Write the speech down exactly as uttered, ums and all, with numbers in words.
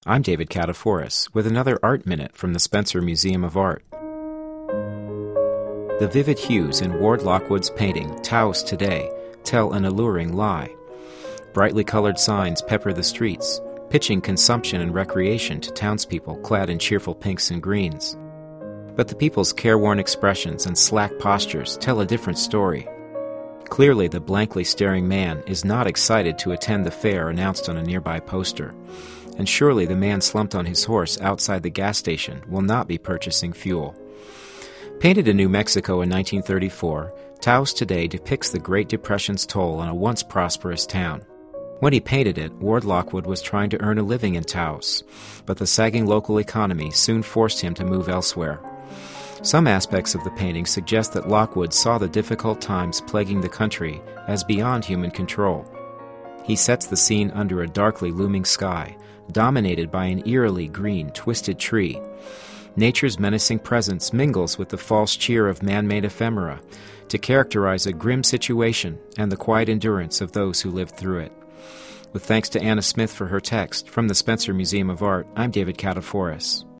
I'm David Kataforis with another Art Minute from the Spencer Museum of Art. The vivid hues in Ward Lockwood's painting, Taos Today, tell an alluring lie. Brightly colored signs pepper the streets, pitching consumption and recreation to townspeople clad in cheerful pinks and greens. But the people's careworn expressions and slack postures tell a different story. Clearly, the blankly staring man is not excited to attend the fair announced on a nearby poster. And surely the man slumped on his horse outside the gas station will not be purchasing fuel. Painted in New Mexico in nineteen thirty-four, Taos Today depicts the Great Depression's toll on a once prosperous town. When he painted it, Ward Lockwood was trying to earn a living in Taos, but the sagging local economy soon forced him to move elsewhere. Some aspects of the painting suggest that Lockwood saw the difficult times plaguing the country as beyond human control. He sets the scene under a darkly looming sky, dominated by an eerily green, twisted tree. Nature's menacing presence mingles with the false cheer of man-made ephemera to characterize a grim situation and the quiet endurance of those who lived through it. With thanks to Anna Smith for her text, from the Spencer Museum of Art, I'm David Kataforis.